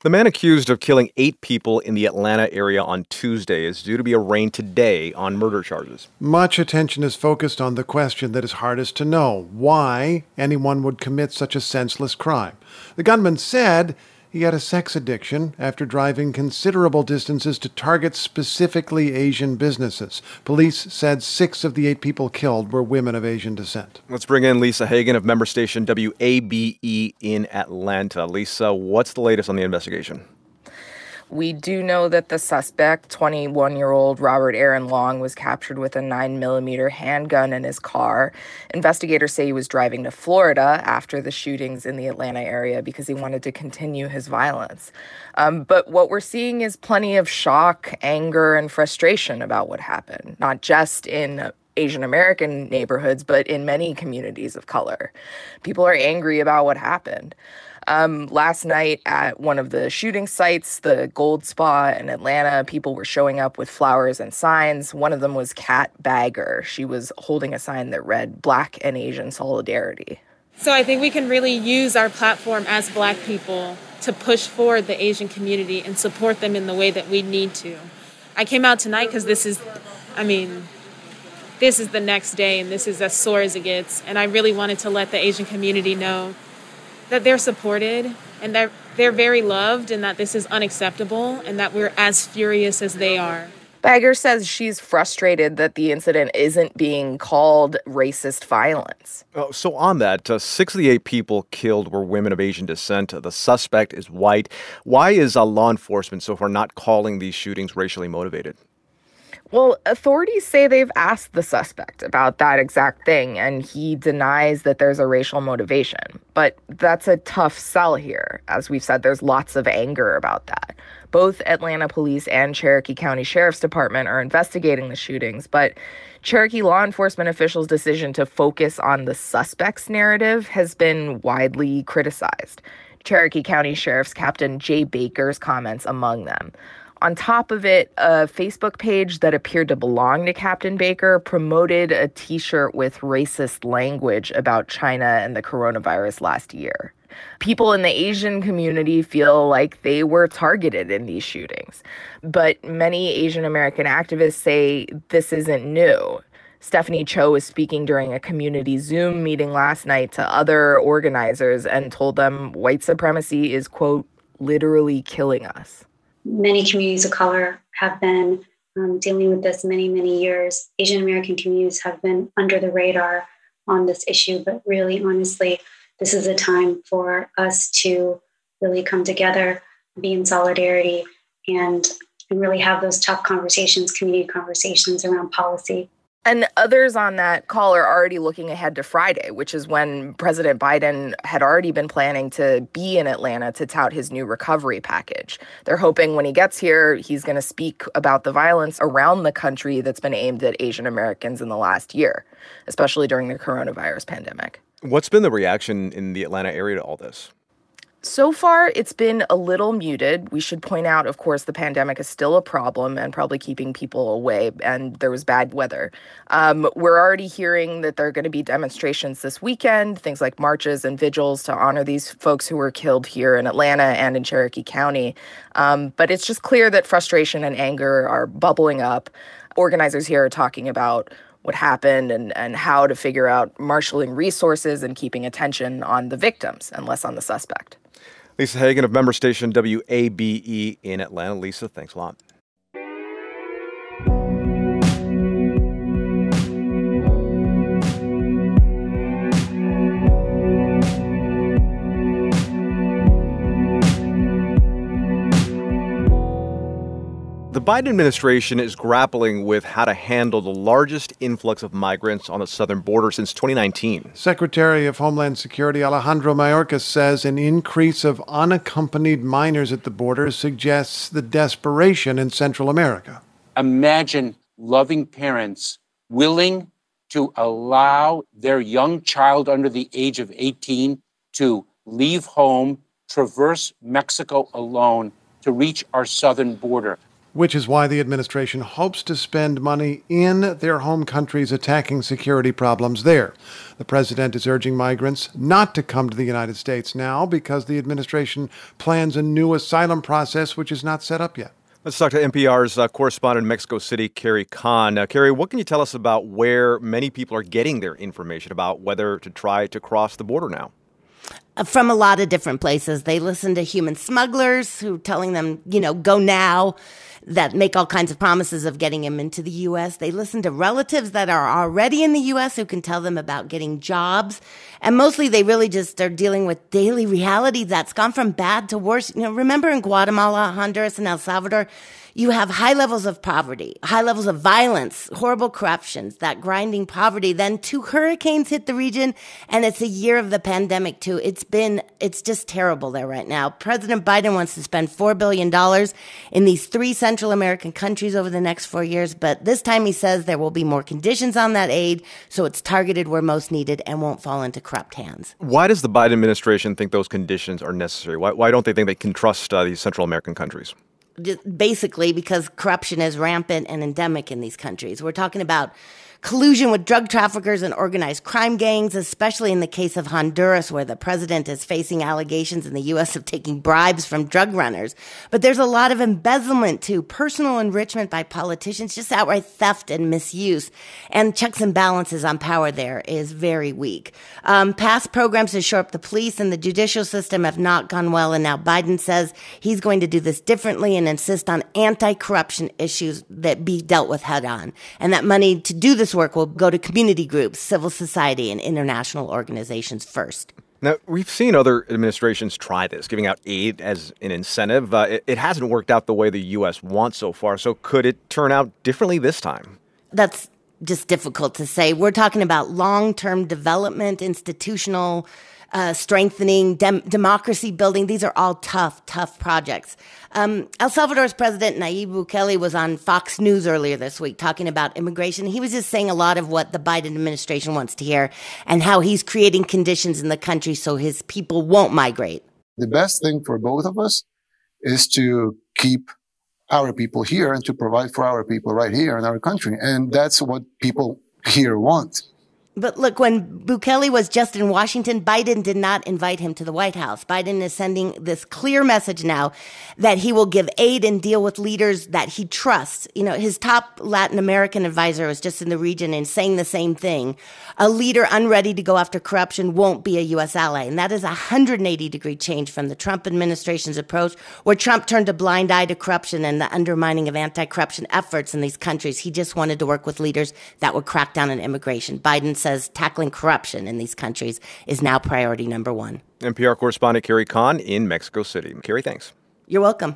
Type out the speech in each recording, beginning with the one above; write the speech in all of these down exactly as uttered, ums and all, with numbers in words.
The man accused of killing eight people in the Atlanta area on Tuesday is due to be arraigned today on murder charges. Much attention is focused on the question that is hardest to know: why anyone would commit such a senseless crime. The gunman said he had a sex addiction after driving considerable distances to target specifically Asian businesses. Police said six of the eight people killed were women of Asian descent. Let's bring in Lisa Hagen of member station W A B E in Atlanta. Lisa, what's the latest on the investigation? We do know that the suspect, twenty-one-year-old Robert Aaron Long, was captured with a nine millimeter handgun in his car. Investigators say he was driving to Florida after the shootings in the Atlanta area because he wanted to continue his violence. Um, but what we're seeing is plenty of shock, anger, and frustration about what happened, not just in Asian American neighborhoods, but in many communities of color. People are angry about what happened. Um, last night at one of the shooting sites, the Gold Spa in Atlanta, people were showing up with flowers and signs. One of them was Kat Bagger. She was holding a sign that read "Black and Asian Solidarity." So I think we can really use our platform as Black people to push forward the Asian community and support them in the way that we need to. I came out tonight because this is, I mean, this is the next day and this is as sore as it gets. And I really wanted to let the Asian community know that they're supported and that they're very loved and that this is unacceptable and that we're as furious as they are. Bagger says she's frustrated that the incident isn't being called racist violence. Oh, so on that, uh, six of the eight people killed were women of Asian descent. The suspect is white. Why is uh, law enforcement so far not calling these shootings racially motivated? Well, authorities say they've asked the suspect about that exact thing, and he denies that there's a racial motivation. But that's a tough sell here. As we've said, there's lots of anger about that. Both Atlanta Police and Cherokee County Sheriff's Department are investigating the shootings, but Cherokee law enforcement officials' decision to focus on the suspect's narrative has been widely criticized. Cherokee County Sheriff's Captain Jay Baker's comments among them. On top of it, a Facebook page that appeared to belong to Captain Baker promoted a T-shirt with racist language about China and the coronavirus last year. People in the Asian community feel like they were targeted in these shootings. But many Asian American activists say this isn't new. Stephanie Cho was speaking during a community Zoom meeting last night to other organizers and told them white supremacy is, quote, literally killing us. Many communities of color have been um, dealing with this many, many years. Asian American communities have been under the radar on this issue, but really, honestly, this is a time for us to really come together, be in solidarity, and, and really have those tough conversations, community conversations around policy. And others on that call are already looking ahead to Friday, which is when President Biden had already been planning to be in Atlanta to tout his new recovery package. They're hoping when he gets here, he's going to speak about the violence around the country that's been aimed at Asian Americans in the last year, especially during the coronavirus pandemic. What's been the reaction in the Atlanta area to all this? So far, it's been a little muted. We should point out, of course, the pandemic is still a problem and probably keeping people away, and there was bad weather. Um, we're already hearing that there are going to be demonstrations this weekend, things like marches and vigils to honor these folks who were killed here in Atlanta and in Cherokee County. Um, but it's just clear that frustration and anger are bubbling up. Organizers here are talking about what happened and, and how to figure out marshaling resources and keeping attention on the victims and less on the suspect. Lisa Hagen of member station W A B E in Atlanta. Lisa, thanks a lot. The Biden administration is grappling with how to handle the largest influx of migrants on the southern border since twenty nineteen. Secretary of Homeland Security Alejandro Mayorkas says an increase of unaccompanied minors at the border suggests the desperation in Central America. Imagine loving parents willing to allow their young child under the age of eighteen to leave home, traverse Mexico alone to reach our southern border. which is why the administration hopes to spend money in their home countries attacking security problems there. The president is urging migrants not to come to the United States now because the administration plans a new asylum process which is not set up yet. Let's talk to N P R's uh, correspondent in Mexico City, Carrie Kahn. Uh, Carrie, what can you tell us about where many people are getting their information about whether to try to cross the border now? From a lot of different places. They listen to human smugglers who are telling them, you know, go now, that make all kinds of promises of getting them into the U S. They listen to relatives that are already in the U S who can tell them about getting jobs. And mostly they really just are dealing with daily reality that's gone from bad to worse. You know, remember in Guatemala, Honduras, and El Salvador, you have high levels of poverty, high levels of violence, horrible corruptions, that grinding poverty. Then two hurricanes hit the region, and it's a year of the pandemic, too. It's been, it's just terrible there right now. President Biden wants to spend four billion dollars in these three Central American countries over the next four years, but this time he says there will be more conditions on that aid, so it's targeted where most needed and won't fall into corrupt hands. Why does the Biden administration think those conditions are necessary? Why, why don't they think they can trust uh, these Central American countries? Basically because corruption is rampant and endemic in these countries. We're talking about collusion with drug traffickers and organized crime gangs, especially in the case of Honduras, where the president is facing allegations in the U S of taking bribes from drug runners. But there's a lot of embezzlement, too, personal enrichment by politicians, just outright theft and misuse. And checks and balances on power there is very weak. Um, past programs to shore up the police and the judicial system have not gone well, and now Biden says he's going to do this differently and insist on anti-corruption issues that be dealt with head on. And that money to do this work will go to community groups, civil society, and international organizations first. Now, we've seen other administrations try this, giving out aid as an incentive. Uh, it, it hasn't worked out the way the U S wants so far. So could it turn out differently this time? That's just difficult to say. We're talking about long-term development, institutional uh, strengthening, dem- democracy building. These are all tough, tough projects. Um, El Salvador's president, Nayib Bukele, was on Fox News earlier this week talking about immigration. He was just saying a lot of what the Biden administration wants to hear and how he's creating conditions in the country so his people won't migrate. The best thing for both of us is to keep our people here and to provide for our people right here in our country. And that's what people here want. But look, when Bukele was just in Washington, Biden did not invite him to the White House. Biden is sending this clear message now that he will give aid and deal with leaders that he trusts. You know, his top Latin American advisor was just in the region and saying the same thing. A leader unready to go after corruption won't be a U S ally. And that is a one hundred eighty degree change from the Trump administration's approach, where Trump turned a blind eye to corruption and the undermining of anti-corruption efforts in these countries. He just wanted to work with leaders that would crack down on immigration. Biden says tackling corruption in these countries is now priority number one. N P R correspondent Carrie Kahn in Mexico City. Carrie, thanks. You're welcome.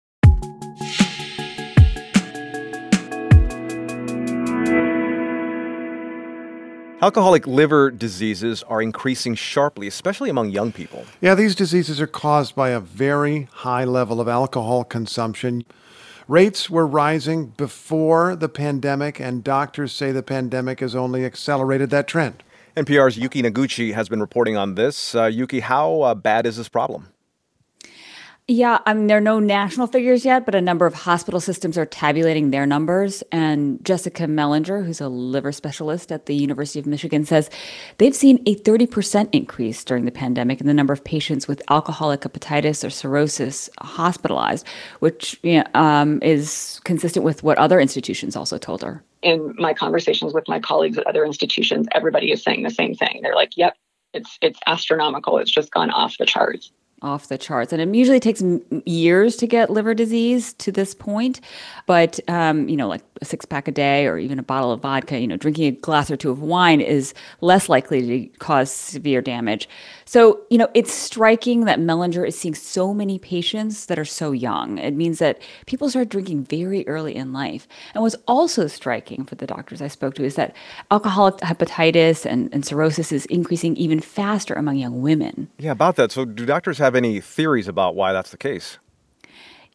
Alcoholic liver diseases are increasing sharply, especially among young people. Yeah, these diseases are caused by a very high level of alcohol consumption. Rates were rising before the pandemic, and doctors say the pandemic has only accelerated that trend. N P R's Yuki Noguchi has been reporting on this. Uh, Yuki, how uh, bad is this problem? Yeah, I mean, there are no national figures yet, but a number of hospital systems are tabulating their numbers. And Jessica Mellinger, who's a liver specialist at the University of Michigan, says they've seen a thirty percent increase during the pandemic in the number of patients with alcoholic hepatitis or cirrhosis hospitalized, which you know, um, is consistent with what other institutions also told her. In my conversations with my colleagues at other institutions, everybody is saying the same thing. They're like, yep, it's it's astronomical. It's just gone off the charts. Off the charts. And it usually takes m- years to get liver disease to this point. But, um, you know, like a six pack a day or even a bottle of vodka, you know, drinking a glass or two of wine is less likely to cause severe damage. So, you know, it's striking that Mellinger is seeing so many patients that are so young. It means that people start drinking very early in life. And what's also striking for the doctors I spoke to is that alcoholic hepatitis and, and cirrhosis is increasing even faster among young women. Yeah, about that. So do doctors have any theories about why that's the case?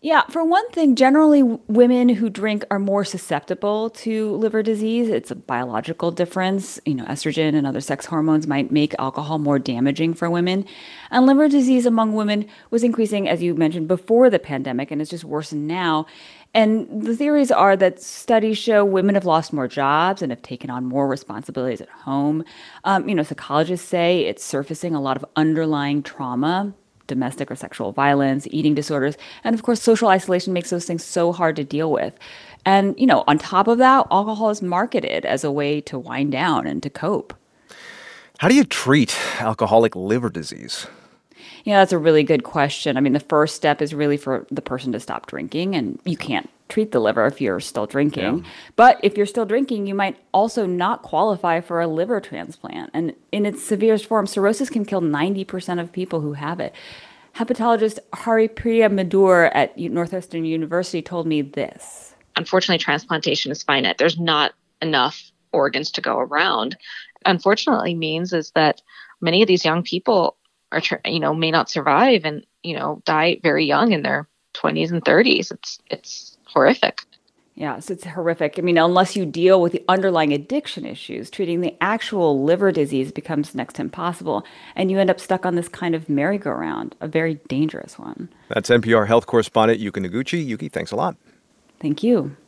Yeah, for one thing, generally w- women who drink are more susceptible to liver disease. It's a biological difference. You know, estrogen and other sex hormones might make alcohol more damaging for women. And liver disease among women was increasing, as you mentioned, before the pandemic, and it's just worsened now. And the theories are that studies show women have lost more jobs and have taken on more responsibilities at home. Um, you know, psychologists say it's surfacing a lot of underlying trauma, domestic or sexual violence, eating disorders. And of course, social isolation makes those things so hard to deal with. And, you know, on top of that, alcohol is marketed as a way to wind down and to cope. How do you treat alcoholic liver disease? Yeah, that's a really good question. I mean, the first step is really for the person to stop drinking, and you can't treat the liver if you're still drinking. Yeah. But if you're still drinking, you might also not qualify for a liver transplant. And in its severest form, cirrhosis can kill ninety percent of people who have it. Hepatologist Haripriya Madur at Northwestern University told me this. Unfortunately, transplantation is finite. There's not enough organs to go around. Unfortunately, means is that many of these young people are, you know, may not survive and, you know, die very young in their twenties and thirties. It's it's horrific. Yeah, so it's horrific. I mean, unless you deal with the underlying addiction issues, treating the actual liver disease becomes next to impossible, and you end up stuck on this kind of merry-go-round, a very dangerous one. That's N P R health correspondent Yuki Noguchi. Yuki, thanks a lot. Thank you.